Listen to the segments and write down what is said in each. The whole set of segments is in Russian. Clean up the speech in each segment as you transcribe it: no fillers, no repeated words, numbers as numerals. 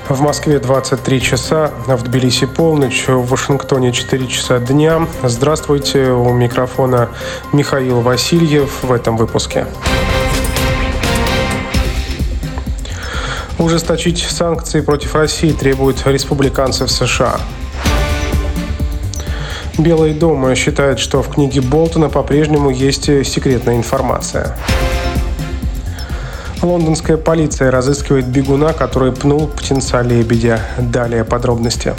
В Москве 23 часа, в Тбилиси полночь, в Вашингтоне 4 часа дня. Здравствуйте, у микрофона Михаил Васильев в этом выпуске. Ужесточить санкции против России требуют республиканцы в США. Белый дом считает, что в книге Болтона по-прежнему есть секретная информация. Лондонская полиция разыскивает бегуна, который пнул птенца лебедя. Далее подробности.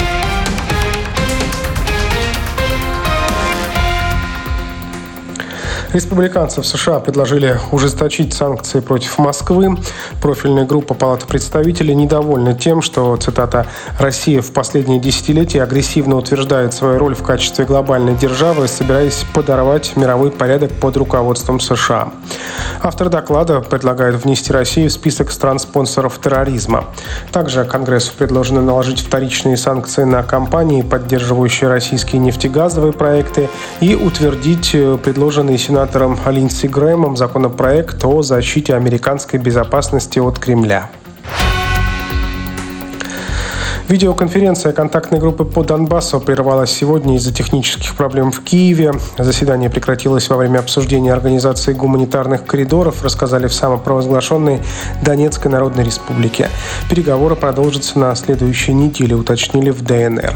Республиканцы в США предложили ужесточить санкции против Москвы. Профильная группа Палаты представителей недовольна тем, что, цитата, «Россия в последние десятилетия агрессивно утверждает свою роль в качестве глобальной державы, собираясь подорвать мировой порядок под руководством США». Автор доклада предлагает внести Россию в список стран-спонсоров терроризма. Также Конгрессу предложено наложить вторичные санкции на компании, поддерживающие российские нефтегазовые проекты, и утвердить предложенный сенатором Линдси Грэхэмом законопроект о защите американской безопасности от Кремля. Видеоконференция контактной группы по Донбассу прервалась сегодня из-за технических проблем в Киеве. Заседание прекратилось во время обсуждения организации гуманитарных коридоров, рассказали в самопровозглашенной Донецкой Народной Республике. Переговоры продолжатся на следующей неделе, уточнили в ДНР.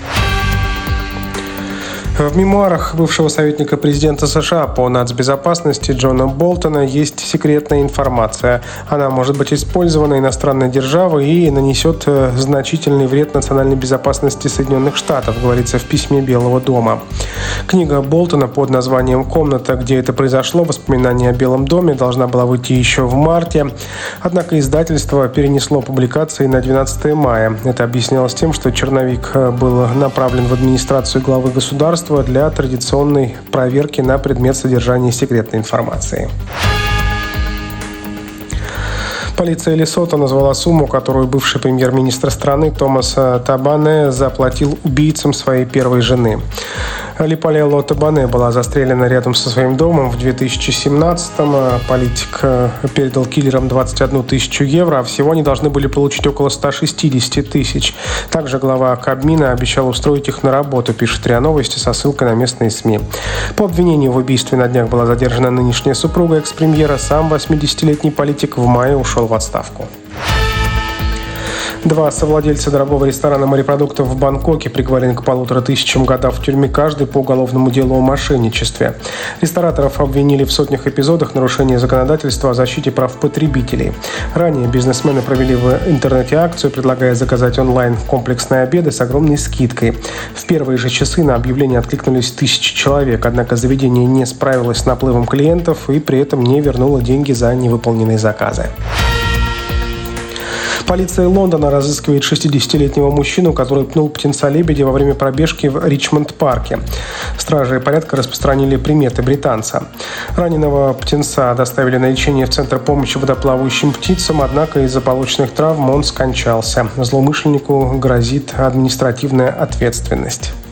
В мемуарах бывшего советника президента США по нацбезопасности Джона Болтона есть секретная информация. Она может быть использована иностранной державой и нанесет значительный вред национальной безопасности Соединенных Штатов, говорится в письме Белого дома. Книга Болтона под названием «Комната, где это произошло. Воспоминания о Белом доме» должна была выйти еще в марте. Однако издательство перенесло публикации на 12 мая. Это объяснялось тем, что черновик был направлен в администрацию главы государства для традиционной проверки на предмет содержания секретной информации. Полиция Лесото назвала сумму, которую бывший премьер-министр страны Томас Табане заплатил убийцам своей первой жены. Липалело Табане была застрелена рядом со своим домом в 2017-м. Политик передал киллерам 21 тысячу евро, а всего они должны были получить около 160 тысяч. Также глава Кабмина обещал устроить их на работу, пишет РИА Новости со ссылкой на местные СМИ. По обвинению в убийстве на днях была задержана нынешняя супруга экс-премьера. Сам 80-летний политик в мае ушел в отставку. Два совладельца дорогого ресторана морепродуктов в Бангкоке приговорены к 1500 годам в тюрьме каждый по уголовному делу о мошенничестве. Рестораторов обвинили в сотнях эпизодах нарушения законодательства о защите прав потребителей. Ранее бизнесмены провели в интернете акцию, предлагая заказать онлайн комплексные обеды с огромной скидкой. В первые же часы на объявление откликнулись 1000 человек, однако заведение не справилось с наплывом клиентов и при этом не вернуло деньги за невыполненные заказы. Полиция Лондона разыскивает 60-летнего мужчину, который пнул птенца лебедя во время пробежки в Ричмонд-парке. Стражи порядка распространили приметы британца. Раненого птенца доставили на лечение в Центр помощи водоплавающим птицам, однако из-за полученных травм он скончался. Злоумышленнику грозит административная ответственность.